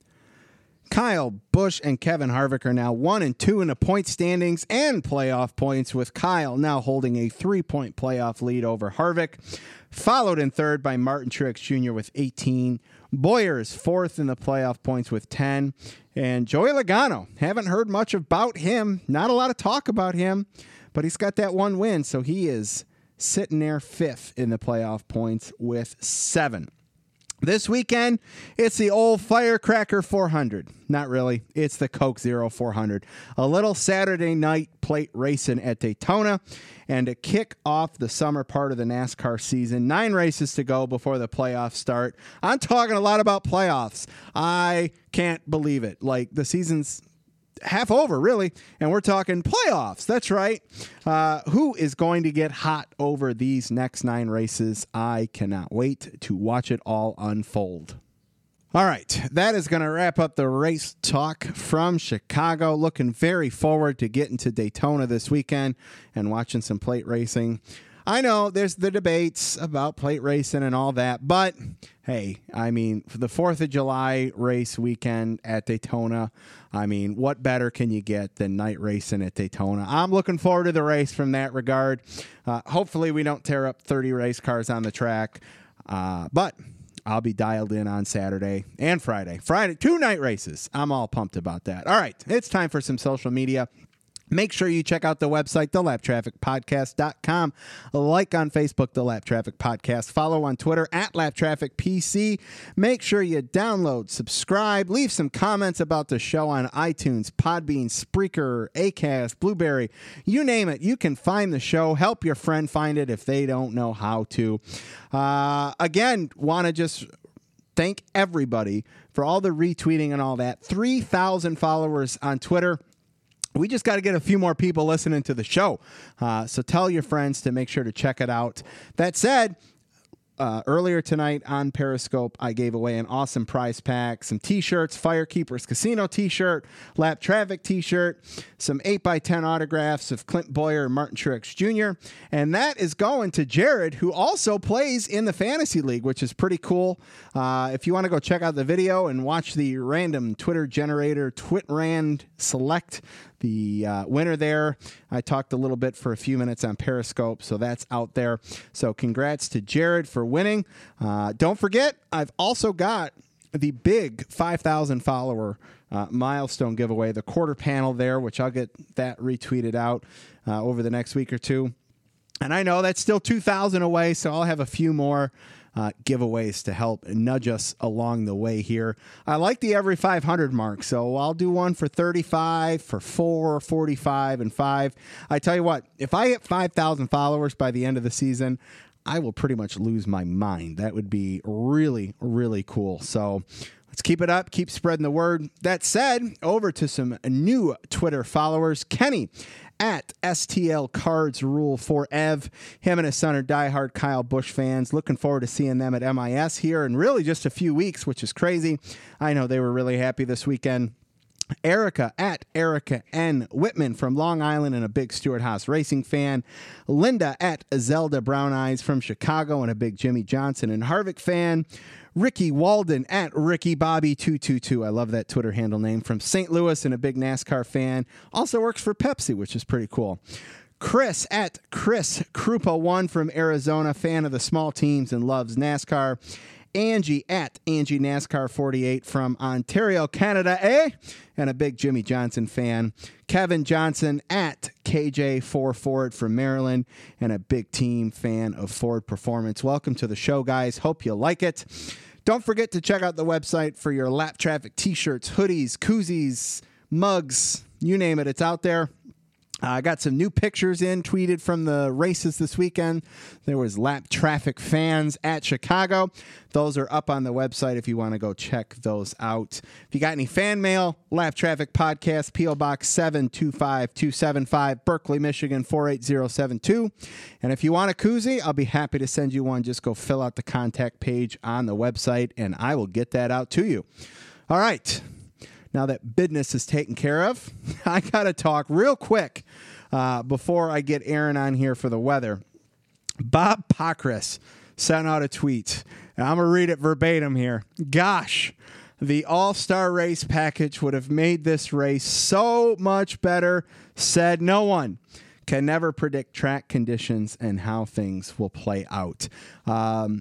Kyle Busch and Kevin Harvick are now one and two in the point standings and playoff points, with Kyle now holding a three-point playoff lead over Harvick, followed in third by Martin Truex Junior with eighteen. Bowyer is fourth in the playoff points with ten. And Joey Logano, haven't heard much about him. Not a lot of talk about him, but he's got that one win, so he is sitting there fifth in the playoff points with seven. This weekend, it's the old Firecracker four hundred. Not really. It's the Coke Zero four hundred. A little Saturday night plate racing at Daytona. And to kick off the summer part of the NASCAR season, nine races to go before the playoffs start. I'm talking a lot about playoffs. I can't believe it. Like, the season's half over, really, and we're talking playoffs. That's right. Uh, who is going to get hot over these next nine races? I cannot wait to watch it all unfold. All right, that is going to wrap up the race talk from Chicago. Looking very forward to getting to Daytona this weekend and watching some plate racing. I know there's the debates about plate racing and all that, but hey, I mean, for the fourth of July race weekend at Daytona, I mean, what better can you get than night racing at Daytona? I'm looking forward to the race from that regard. Uh, hopefully we don't tear up thirty race cars on the track, uh, but I'll be dialed in on Saturday and Friday. Friday, two night races. I'm all pumped about that. All right, it's time for some social media. Make sure you check out the website, the lap traffic podcast dot com. Like on Facebook, The Lap Traffic Podcast. Follow on Twitter, at Lap Traffic P C. Make sure you download, subscribe, leave some comments about the show on iTunes, Podbean, Spreaker, Acast, Blueberry. You name it, you can find the show. Help your friend find it if they don't know how to. Uh, again, want to just thank everybody for all the retweeting and all that. three thousand followers on Twitter. We just got to get a few more people listening to the show. Uh, so tell your friends to make sure to check it out. That said, uh, earlier tonight on Periscope, I gave away an awesome prize pack, some t-shirts, Firekeepers Casino t-shirt, Lap Traffic t-shirt, some eight by ten autographs of Clint Boyer and Martin Truex Junior And that is going to Jared, who also plays in the Fantasy League, which is pretty cool. Uh, if you want to go check out the video and watch the random Twitter generator, TwitRand select the uh, winner there. I talked a little bit for a few minutes on Periscope, so that's out there. So congrats to Jared for winning. Uh, don't forget, I've also got the big five thousand follower uh, milestone giveaway, the quarter panel there, which I'll get that retweeted out uh, over the next week or two. And I know that's still two thousand away, so I'll have a few more Uh, giveaways to help nudge us along the way here. I like the every five hundred mark, so I'll do one for thirty-five, for four, forty-five, and five. I tell you what, if I hit five thousand followers by the end of the season, I will pretty much lose my mind. That would be really, really cool. So let's keep it up, keep spreading the word. That said, over to some new Twitter followers. Kenny at S T L Cards Rule for Ev. Him and his son are diehard Kyle Busch fans. Looking forward to seeing them at M I S here in really just a few weeks, which is crazy. I know they were really happy this weekend. Erica at Erica N. Whitman from Long Island and a big Stuart Haas Racing fan. Linda at Zelda Brown Eyes from Chicago and a big Jimmy Johnson and Harvick fan. Ricky Walden at Ricky Bobby two two two. I love that Twitter handle name, from Saint Louis and a big NASCAR fan. Also works for Pepsi, which is pretty cool. Chris at Chris Krupa one from Arizona, fan of the small teams and loves NASCAR. Angie at Angie NASCAR forty-eight from Ontario, Canada, eh? And a big Jimmy Johnson fan. Kevin Johnson at K J four Ford from Maryland and a big team fan of Ford Performance. Welcome to the show, guys. Hope you like it. Don't forget to check out the website for your Lap Traffic t-shirts, hoodies, koozies, mugs, you name it. It's out there. I uh, got some new pictures in, tweeted from the races this weekend. There was Lap Traffic fans at Chicago. Those are up on the website if you want to go check those out. If you got any fan mail, Lap Traffic Podcast, P O Box seven two five two seven five, Berkeley, Michigan four eight zero seven two. And if you want a koozie, I'll be happy to send you one. Just go fill out the contact page on the website, and I will get that out to you. All right. Now that business is taken care of, I got to talk real quick uh, before I get Aaron on here for the weather. Bob Pockrass sent out a tweet, and I'm going to read it verbatim here. Gosh, the All-Star Race package would have made this race so much better, said no one. Can never predict track conditions and how things will play out. Um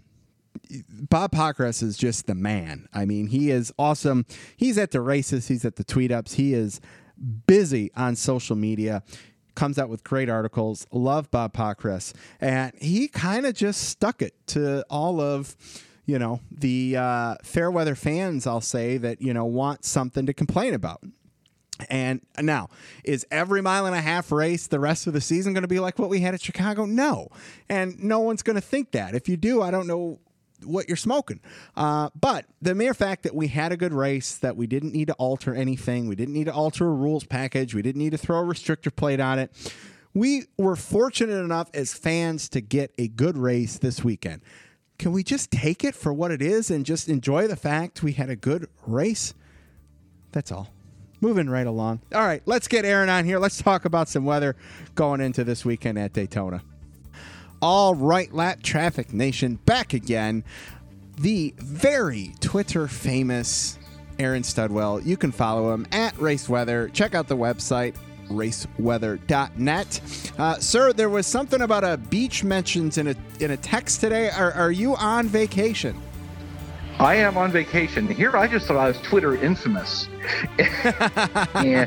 Bob Pockrass is just the man. I mean, he is awesome. He's at the races. He's at the tweet ups. He is busy on social media. Comes out with great articles. Love Bob Pockrass. And he kind of just stuck it to all of, you know, the uh, fair weather fans, I'll say, that, you know, want something to complain about. And now, is every mile and a half race the rest of the season going to be like what we had at Chicago? No. And no one's going to think that. If you do, I don't know what you're smoking. Uh, but the mere fact that we had a good race, that we didn't need to alter anything, we didn't need to alter a rules package, we didn't need to throw a restrictor plate on it. We were fortunate enough as fans to get a good race this weekend. Can we just take it for what it is and just enjoy the fact we had a good race? That's all. Moving right along. All right, let's get Aaron on here. Let's talk about some weather going into this weekend at Daytona. All right, Lap Traffic Nation, back again. The very Twitter famous Aaron Studwell. You can follow him at Race Weather. Check out the website, race weather dot net. Uh, sir, there was something about a beach mentions in a in a text today. Are, are you on vacation? I am on vacation. Here, I just thought I was Twitter infamous. Yeah.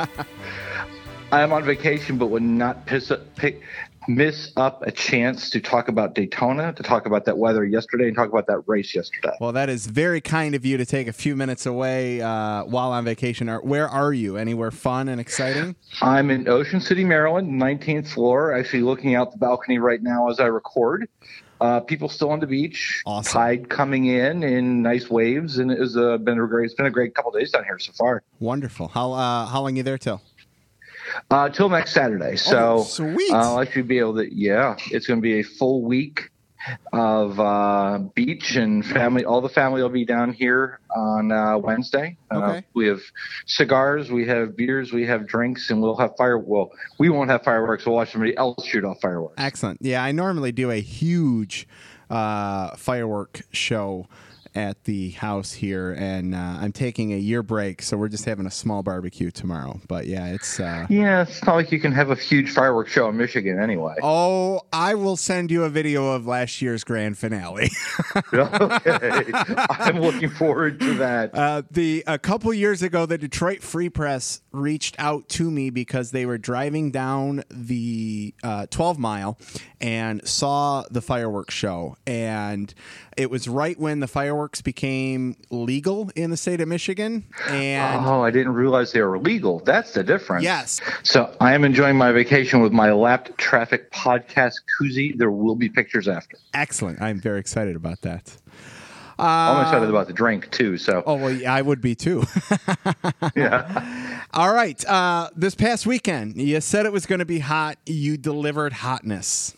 I am on vacation, but would not piss up, pick, miss up a chance to talk about Daytona, to talk about that weather yesterday, and talk about that race yesterday. Well, that is very kind of you to take a few minutes away uh, while on vacation. Where are you? Anywhere fun and exciting? I'm in Ocean City, Maryland, nineteenth floor, actually looking out the balcony right now as I record. Uh, people still on the beach, awesome. Tide coming in in nice waves, and it has uh, been a great. It's been a great couple of days down here so far. Wonderful. How uh, how long are you there till? Uh, till next Saturday. So oh, sweet. Uh, I should be able to. Yeah, it's going to be a full week of uh, beach and family. All the family will be down here on uh, Wednesday. Okay. Uh, we have cigars, we have beers, we have drinks, and we'll have fire. Well, we won't have fireworks. We'll watch somebody else shoot off fireworks. Excellent. Yeah, I normally do a huge uh, firework show at the house here, and uh, I'm taking a year break, so we're just having a small barbecue tomorrow. But yeah, it's uh, yeah, it's not like you can have a huge fireworks show in Michigan anyway. Oh, I will send you a video of last year's grand finale. Okay, I'm looking forward to that. Uh, the a couple years ago, the Detroit Free Press reached out to me because they were driving down the uh, twelve mile and saw the fireworks show, and it was right when the fireworks became legal in the state of Michigan. And oh, I didn't realize they were legal. That's the difference. Yes. So I am enjoying my vacation with my Lapped Traffic podcast koozie. There will be pictures after. Excellent. I'm very excited about that. Uh, I'm excited about the drink too. So. Oh well, yeah, I would be too. Yeah. All right. Uh, this past weekend, you said it was going to be hot. You delivered hotness.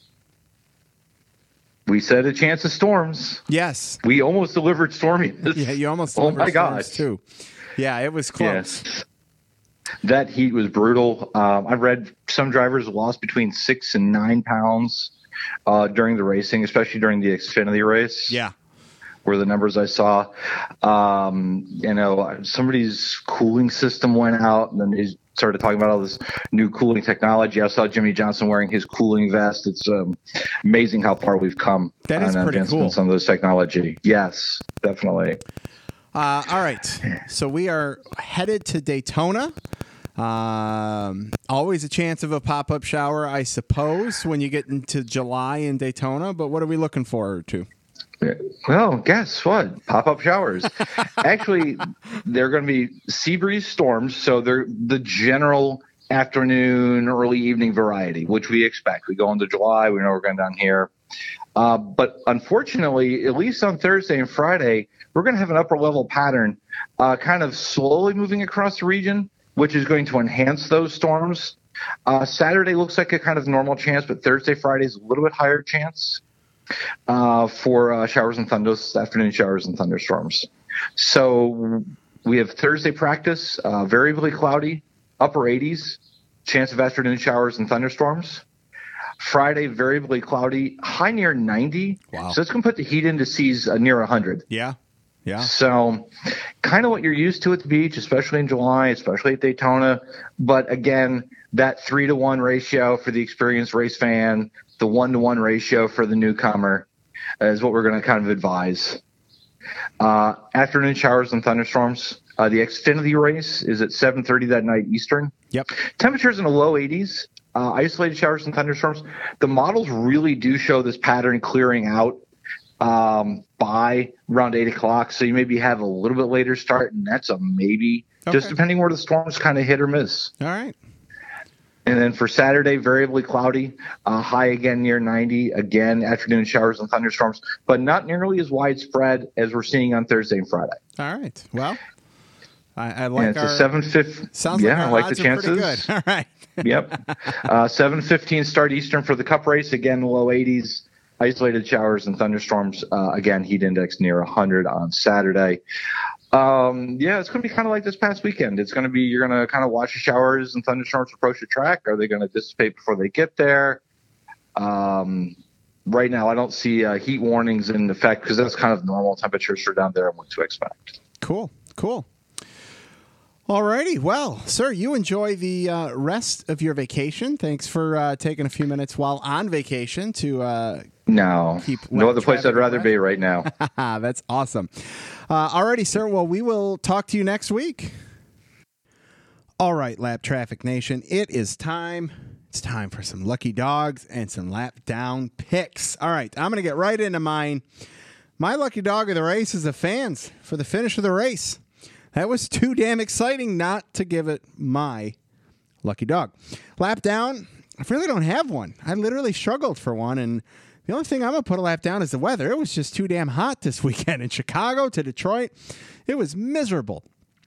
We said a chance of storms. Yes. We almost delivered storminess. Yeah, you almost oh delivered my storms gosh. too. Yeah, it was close. Yes. That heat was brutal. Um, I've read some drivers lost between six and nine pounds uh, during the racing, especially during the Xfinity race. Yeah. Were the numbers I saw. Um, you know, somebody's cooling system went out, and then they started talking about all this new cooling technology. I saw Jimmy Johnson wearing his cooling vest. It's um, amazing how far we've come. That is on pretty advancements cool. on this technology. Yes, definitely. Uh, all right. So we are headed to Daytona. Um, always a chance of a pop-up shower, I suppose, when you get into July in Daytona. But what are we looking forward to? Well, guess what? Pop-up showers. Actually, they're going to be sea breeze storms, so they're the general afternoon, early evening variety, which we expect. We go into July. We know we're going down here. Uh, but unfortunately, at least on Thursday and Friday, we're going to have an upper-level pattern uh, kind of slowly moving across the region, which is going to enhance those storms. Uh, Saturday looks like a kind of normal chance, but Thursday, Friday is a little bit higher chance. Uh, for uh, showers and thunders, afternoon showers and thunderstorms. So we have Thursday practice, uh, variably cloudy, upper eighties, chance of afternoon showers and thunderstorms. Friday, variably cloudy, high near ninety. Wow. So it's going to put the heat indices uh, near one hundred. Yeah. Yeah. So kind of what you're used to at the beach, especially in July, especially at Daytona. But again, that three to one ratio for the experienced race fan, the one-to-one ratio for the newcomer is what we're going to kind of advise. Uh, afternoon showers and thunderstorms. Uh, the Xfinity race is at seven thirty that night Eastern. Yep. Temperatures in the low eighties, uh, isolated showers and thunderstorms. The models really do show this pattern clearing out um, by around eight o'clock. So you maybe have a little bit later start, and that's a maybe, Okay. just depending where the storms kind of hit or miss. All right. And then for Saturday, variably cloudy, uh, high again near ninety. Again, afternoon showers and thunderstorms, but not nearly as widespread as we're seeing on Thursday and Friday. All right. Well, I, I like and it's our. a seven fifty. Sounds yeah, like our I like odds the are pretty chances. good. All right. Yep. Uh, seven fifteen start Eastern for the Cup race. Again, low eighties. Isolated showers and thunderstorms. Uh, again, heat index near one hundred on Saturday. Um, yeah, it's going to be kind of like this past weekend. It's going to be, you're going to kind of watch the showers and thunderstorms approach the track. Are they going to dissipate before they get there? Um, right now, I don't see uh, heat warnings in effect because that's kind of normal temperatures for down there and what to expect. Cool, cool. All righty. Well, sir, you enjoy the uh, rest of your vacation. Thanks for uh, taking a few minutes while on vacation to uh, no, keep no other place I'd rather wet. be right now. That's awesome. Uh, all righty, sir. Well, we will talk to you next week. All right, Lap Traffic Nation, it is time. It's time for some lucky dogs and some lap down picks. All right, I'm going to get right into mine. My lucky dog of the race is the fans for the finish of the race. That was too damn exciting not to give it my lucky dog. Lap down, I really don't have one. I literally struggled for one, and the only thing I'm going to put a lap down is the weather. It was just too damn hot this weekend in Chicago to Detroit. It was miserable.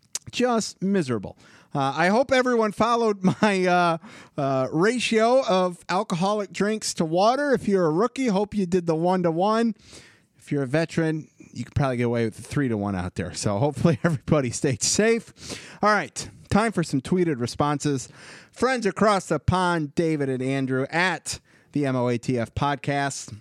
Just miserable. Uh, I hope everyone followed my uh, uh, ratio of alcoholic drinks to water. If you're a rookie, hope you did the one-to-one. If you're a veteran, you could probably get away with the three to one out there. So hopefully everybody stayed safe. All right, time for some tweeted responses. Friends across the pond, David and Andrew at the M O A T F podcast.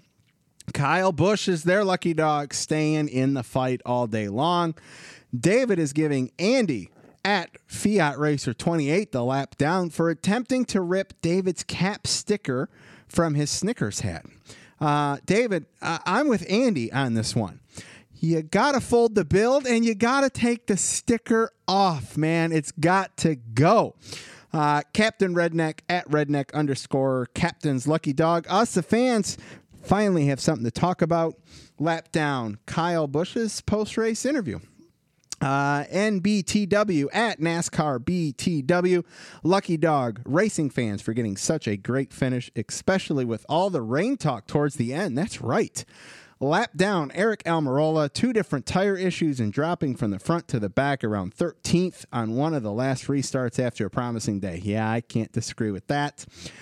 Kyle Busch is their lucky dog, staying in the fight all day long. David is giving Andy at Fiat Racer twenty-eight the lap down for attempting to rip David's cap sticker from his Snickers hat. Uh, David, uh, I'm with Andy on this one. You got to fold the build, and you got to take the sticker off, man. It's got to go. Uh, Captain Redneck at Redneck underscore Captain's Lucky Dog. Us, the fans, finally have something to talk about. Lap down Kyle Busch's post-race interview. Uh, N B T W at NASCAR B T W. Lucky Dog racing fans for getting such a great finish, especially with all the rain talk towards the end. That's right. Lap down Eric Almirola, two different tire issues and dropping from the front to the back around thirteenth on one of the last restarts after a promising day. Yeah, I can't disagree with that.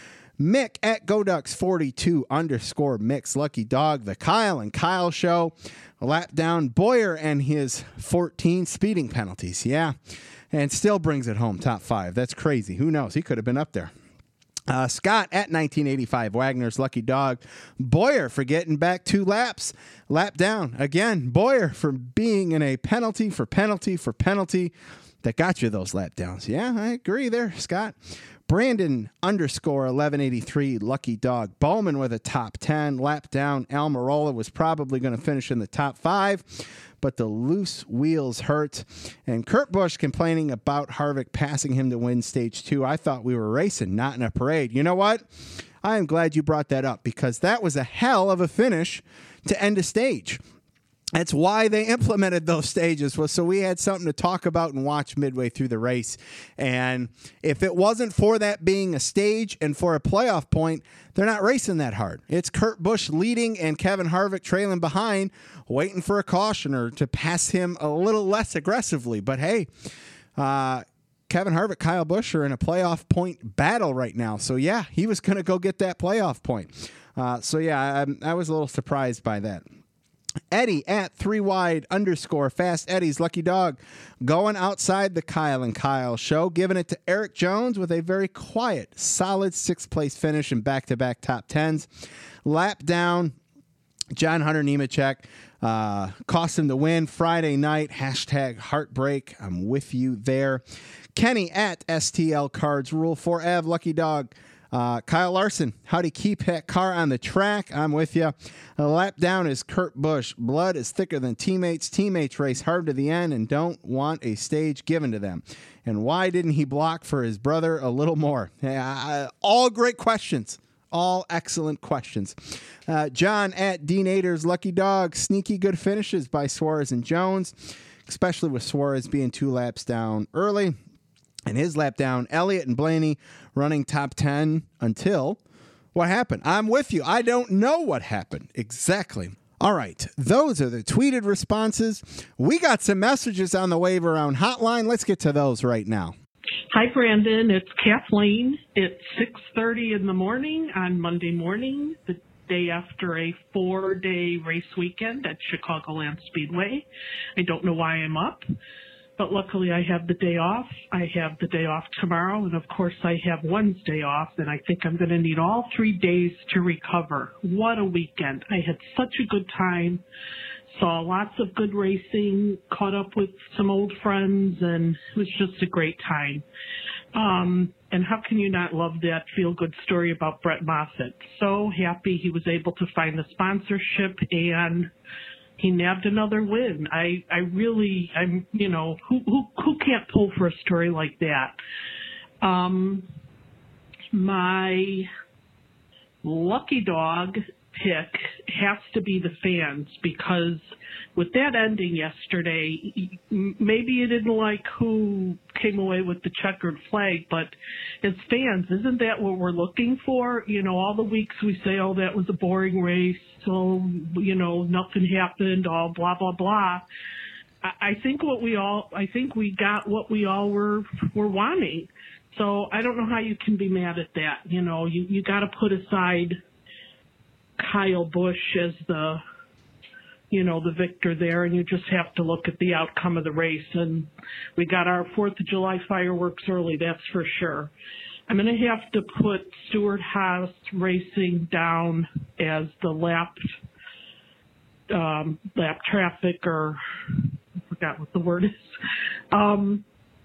Mick at Godux forty-two underscore Mick's Lucky Dog, the Kyle and Kyle Show. Lap down Boyer and his fourteen speeding penalties. Yeah, and still brings it home top five. That's crazy. Who knows? He could have been up there. Uh, Scott at nineteen eighty-five Wagner's Lucky Dog. Boyer for getting back two laps. Lap down again. Boyer for being in a penalty for penalty for penalty that got you those lap downs. Yeah, I agree there, Scott. Brandon underscore eleven eighty-three Lucky Dog. Bowman with a top ten. Lap down. Almirola was probably going to finish in the top five, but the loose wheels hurt. And Kurt Busch complaining about Harvick passing him to win stage two. I thought we were racing, not in a parade. You know what? I am glad you brought that up because that was a hell of a finish to end a stage. That's why they implemented those stages, was so we had something to talk about and watch midway through the race. And if it wasn't for that being a stage and for a playoff point, they're not racing that hard. It's Kurt Busch leading and Kevin Harvick trailing behind, waiting for a cautioner to pass him a little less aggressively. But hey, uh, Kevin Harvick, Kyle Busch are in a playoff point battle right now. So yeah, he was going to go get that playoff point. Uh, so yeah, I, I was a little surprised by that. Eddie at three wide underscore Fast Eddie's Lucky Dog going outside the Kyle and Kyle Show, giving it to Eric Jones with a very quiet, solid sixth place finish and back-to-back top tens. Lap down John Hunter Nemechek, uh, cost him the win Friday night. Hashtag heartbreak. I'm with you there. Kenny at S T L Cards Rule four Ev Lucky Dog. Uh, Kyle Larson, how to keep that car on the track. I'm with you. A lap down is Kurt Busch. Blood is thicker than teammates. Teammates race hard to the end and don't want a stage given to them. And why didn't he block for his brother a little more? Uh, all great questions. All excellent questions. Uh, John at D Nader's Lucky Dog. Sneaky good finishes by Suarez and Jones, especially with Suarez being two laps down early. And his lap down, Elliott and Blaney running top ten until what happened? I'm with you. I don't know what happened exactly. All right. Those are the tweeted responses. We got some messages on the Wave Around hotline. Let's get to those right now. Hi, Brandon. It's Kathleen. It's six thirty in the morning on Monday morning, the day after a four-day race weekend at Chicagoland Speedway. I don't know why I'm up. But luckily I have the day off. I have the day off tomorrow, and of course I have Wednesday off, and I think I'm going to need all three days to recover. What a weekend. I had such a good time. Saw lots of good racing, caught up with some old friends, and it was just a great time. Um, and how can you not love that feel-good story about Brett Moffitt? So happy he was able to find the sponsorship, and he nabbed another win. I, I really, I'm, you know, who, who, who can't pull for a story like that? Um, my lucky dog pick has to be the fans, because with that ending yesterday, maybe you didn't like who came away with the checkered flag, but as fans, isn't that what we're looking for? You know, all the weeks we say, oh, that was a boring race, so, you know, nothing happened, all blah, blah, blah. I think what we all, I think we got what we all were, were wanting. So I don't know how you can be mad at that. You know, you, you got to put aside Kyle Busch as the, you know, the victor there, and you just have to look at the outcome of the race. And we got our fourth of July fireworks early, that's for sure. I'm going to have to put Stewart-Haas Racing down as the lap, um, lap traffic, or I forgot what the word is. Um,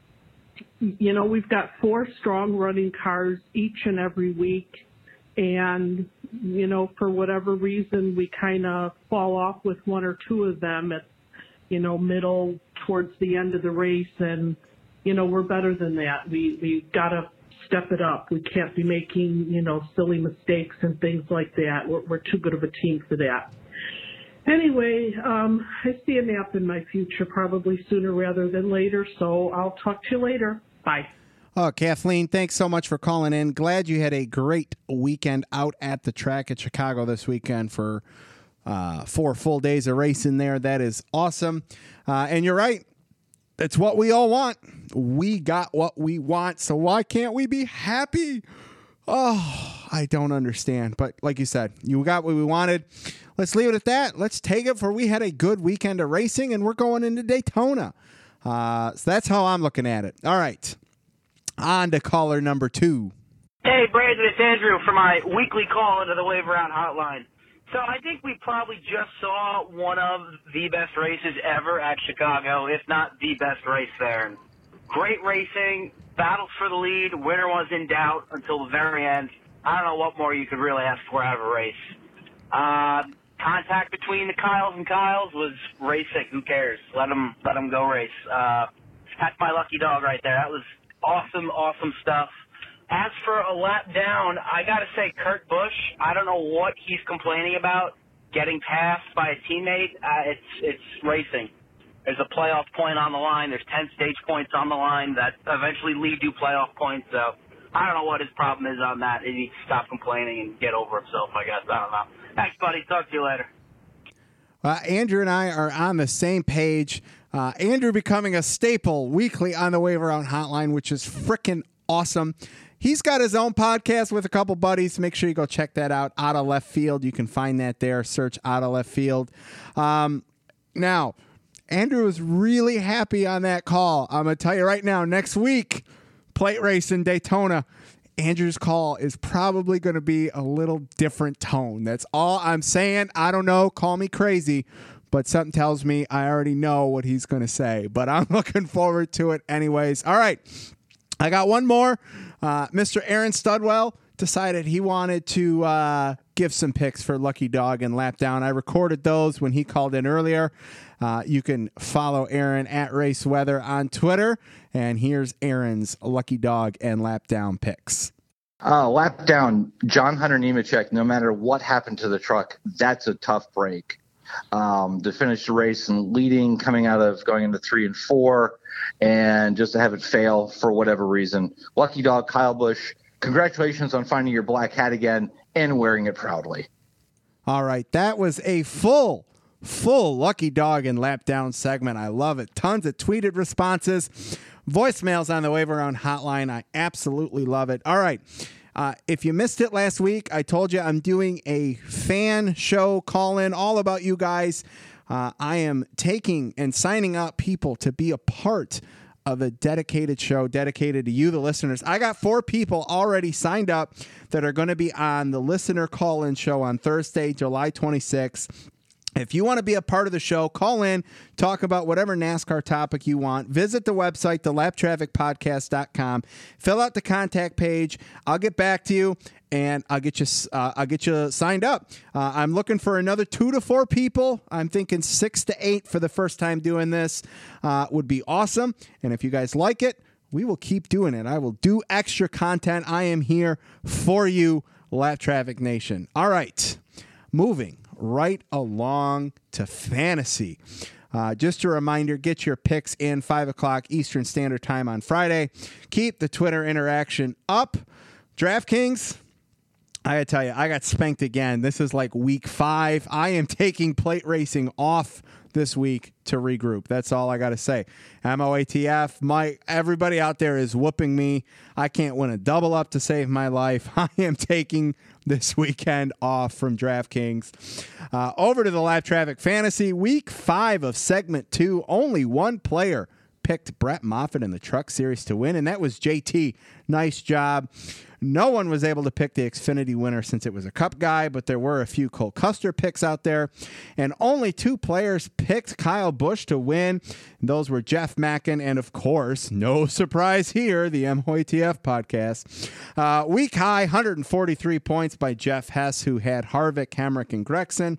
you know, we've got four strong running cars each and every week. And, you know, for whatever reason, we kind of fall off with one or two of them at, you know, middle towards the end of the race. And, you know, we're better than that. We, we got to step it up. We can't be making, you know, silly mistakes and things like that. We're, we're too good of a team for that. Anyway, um, I see a nap in my future, probably sooner rather than later. So I'll talk to you later. Bye. Oh, Kathleen, thanks so much for calling in. Glad you had a great weekend out at the track at Chicago this weekend for uh, four full days of racing there. That is awesome. Uh, and you're right. It's what we all want. We got what we want. So why can't we be happy? Oh, I don't understand. But like you said, you got what we wanted. Let's leave it at that. Let's take it for we had a good weekend of racing, and we're going into Daytona. Uh, so that's how I'm looking at it. All right. On to caller number two. Hey, Brandon, it's Andrew for my weekly call into the Wave Around Hotline. So I think we probably just saw one of the best races ever at Chicago, if not the best race there. Great racing, battles for the lead, winner was in doubt until the very end. I don't know what more you could really ask for out of a race. Uh, contact between the Kyles and Kyles was racing. Who cares? Let them, let them go race. Uh, that's my lucky dog right there. That was awesome, awesome stuff. As for a lap down, I got to say Kurt Busch, I don't know what he's complaining about, getting passed by a teammate. Uh, it's it's racing. There's a playoff point on the line. There's ten stage points on the line that eventually lead to playoff points. So I don't know what his problem is on that. He needs to stop complaining and get over himself, I guess. I don't know. Thanks, buddy. Talk to you later. Uh, Andrew and I are on the same page. Uh, Andrew becoming a staple weekly on the Wave Around Hotline, which is freaking awesome. He's got his own podcast with a couple buddies. Make sure you go check that out. Out of Left Field. You can find that there. Search Out of Left Field. Um, now, Andrew was really happy on that call. I'm going to tell you right now, next week, plate race in Daytona, Andrew's call is probably going to be a little different tone. That's all I'm saying. I don't know. Call me crazy. But something tells me I already know what he's going to say. But I'm looking forward to it anyways. All right. I got one more. Uh, Mister Aaron Studwell decided he wanted to uh, give some picks for Lucky Dog and Lap Down. I recorded those when he called in earlier. Uh, you can follow Aaron at Race Weather on Twitter. And here's Aaron's Lucky Dog and Lap Down picks. Uh, lap down, John Hunter Nemechek, no matter what happened to the truck, that's a tough break. Um, to finish the race and leading, coming out of going into three and four, and just to have it fail for whatever reason. Lucky Dog, Kyle Busch, congratulations on finding your black hat again and wearing it proudly. All right, that was a full, full Lucky Dog and Lap Down segment. I love it. Tons of tweeted responses, voicemails on the Wave Around Hotline. I absolutely love it. All right. Uh, if you missed it last week, I told you I'm doing a fan show call-in all about you guys. Uh, I am taking and signing up people to be a part of a dedicated show dedicated to you, the listeners. I got four people already signed up that are going to be on the listener call-in show on Thursday, July twenty-sixth. If you want to be a part of the show, call in, talk about whatever NASCAR topic you want. Visit the website, the lap traffic podcast dot com. Fill out the contact page. I'll get back to you, and I'll get you. Uh, I'll get you signed up. Uh, I'm looking for another two to four people. I'm thinking six to eight for the first time doing this uh, would be awesome. And if you guys like it, we will keep doing it. I will do extra content. I am here for you, Lap Traffic Nation. All right, moving right along to fantasy. Uh, just a reminder, get your picks in five o'clock Eastern Standard Time on Friday. Keep the Twitter interaction up. DraftKings, I gotta tell you, I got spanked again. This is like week five. I am taking plate racing off this week to regroup. That's all I got to say. M O A T F, my, everybody out there is whooping me. I can't win a double up to save my life. I am taking this weekend off from DraftKings. Uh, over to the Lap Traffic Fantasy, week five of segment two. Only one player picked Brett Moffitt in the Truck Series to win, and that was J T. Nice job. No one was able to pick the Xfinity winner since it was a Cup guy, but there were a few Cole Custer picks out there, and only two players picked Kyle Busch to win. Those were Jeff Mackin and, of course, no surprise here, the M O A T F podcast. Uh, week high, one hundred forty-three points by Jeff Hess, who had Harvick, Hemrick, and Gregson.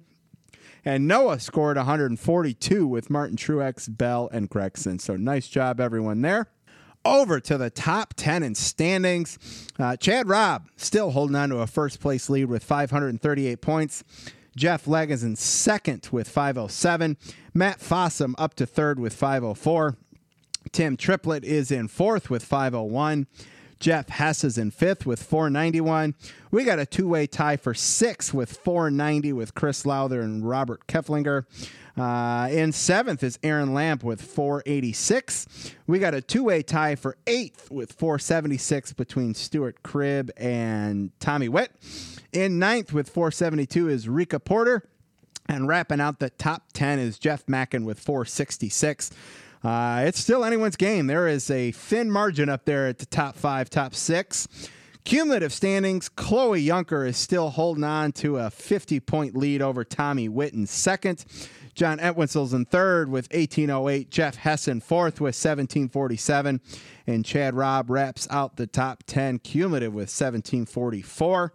And Noah scored one hundred forty-two with Martin Truex, Bell, and Gregson. So nice job, everyone there. Over to the top ten in standings. Uh, Chad Robb still holding on to a first-place lead with five hundred thirty-eight points. Jeff Legg is in second with five oh seven. Matt Fossum up to third with five oh four. Tim Triplett is in fourth with five oh one. Jeff Hess is in fifth with four ninety-one. We got a two-way tie for sixth with four ninety with Chris Lowther and Robert Keflinger. Uh, in seventh is Aaron Lamp with four eighty-six. We got a two-way tie for eighth with four seventy-six between Stuart Cribb and Tommy Witt. In ninth with four seventy-two is Rika Porter. And wrapping out the top ten is Jeff Mackin with four sixty-six. Uh, it's still anyone's game. There is a thin margin up there at the top five, top six. Cumulative standings, Chloe Yunker is still holding on to a fifty-point lead over Tommy Witt in second. John Entwistle's in third with eighteen oh eight. Jeff Hessen fourth with seventeen forty-seven. And Chad Robb wraps out the top ten cumulative with seventeen forty-four.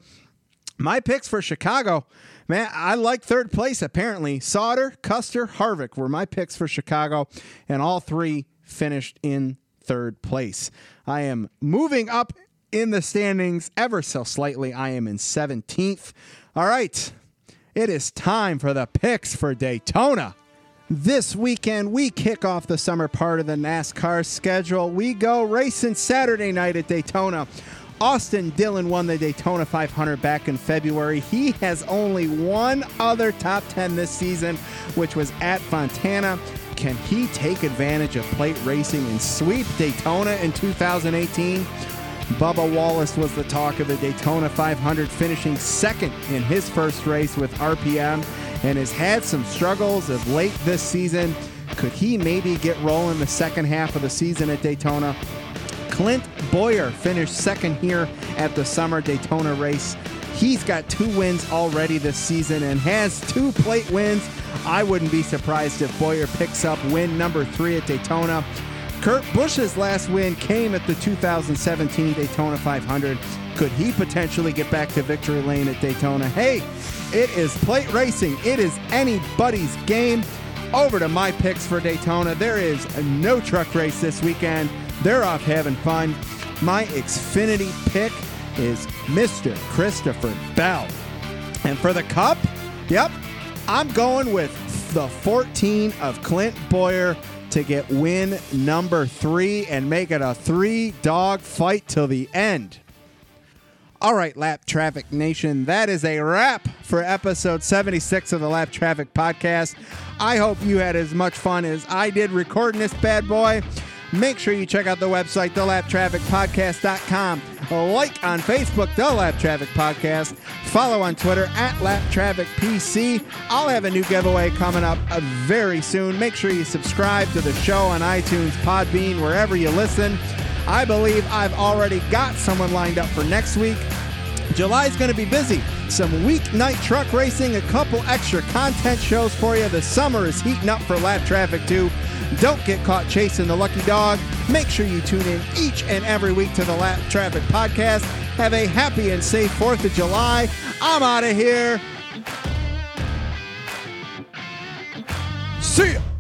My picks for Chicago, man, I like third place apparently. Sauter, Custer, Harvick were my picks for Chicago, and all three finished in third place. I am moving up in the standings ever so slightly. I am in seventeenth. All right, it is time for the picks for Daytona. This weekend, we kick off the summer part of the NASCAR schedule. We go racing Saturday night at Daytona. Austin Dillon won the Daytona five hundred back in February. He has only one other top ten this season, which was at Fontana. Can he take advantage of plate racing and sweep Daytona in two thousand eighteen? Bubba Wallace was the talk of the Daytona five hundred, finishing second in his first race with R P M, and has had some struggles of late this season. Could he maybe get rolling the second half of the season at Daytona? Clint Bowyer finished second here at the summer Daytona race. He's got two wins already this season and has two plate wins. I wouldn't be surprised if Bowyer picks up win number three at Daytona. Kurt Busch's last win came at the two thousand seventeen Daytona five hundred. Could he potentially get back to victory lane at Daytona? Hey, it is plate racing. It is anybody's game. Over to my picks for Daytona. There is no truck race this weekend. They're off having fun. My Xfinity pick is Mister Christopher Bell. And for the Cup, yep, I'm going with the fourteen of Clint Bowyer to get win number three and make it a three-dog fight till the end. All right, Lap Traffic Nation, that is a wrap for episode seventy-six of the Lap Traffic Podcast. I hope you had as much fun as I did recording this bad boy. Make sure you check out the website, the lap traffic podcast dot com. Like on Facebook, The Lap Traffic Podcast. Follow on Twitter at Lap Traffic P C. I'll have a new giveaway coming up uh, very soon. Make sure you subscribe to the show on iTunes, Podbean, wherever you listen. I believe I've already got someone lined up for next week. July's going to be busy. Some weeknight truck racing, a couple extra content shows for you. The summer is heating up for Lap Traffic too. Don't get caught chasing the lucky dog. Make sure you tune in each and every week to the Lap Traffic Podcast. Have a happy and safe fourth of July. I'm out of here. See ya.